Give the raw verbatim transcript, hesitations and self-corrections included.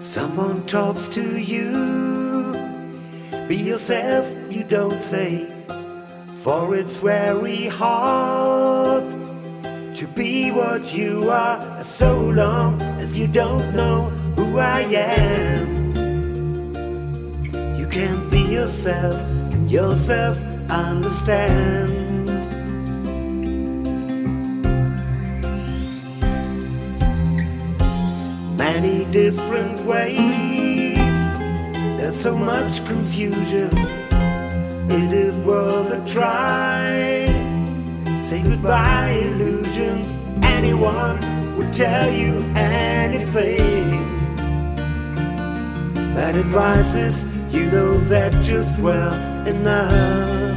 Someone talks to you, be yourself, you don't say, for it's very hard to be what you are, so long as you don't know who I am. You can't be yourself, and yourself understand. Many different ways, there's so much confusion. It is worth a try. Say goodbye, illusions. Anyone would tell you anything. Bad advices, you know that just well enough.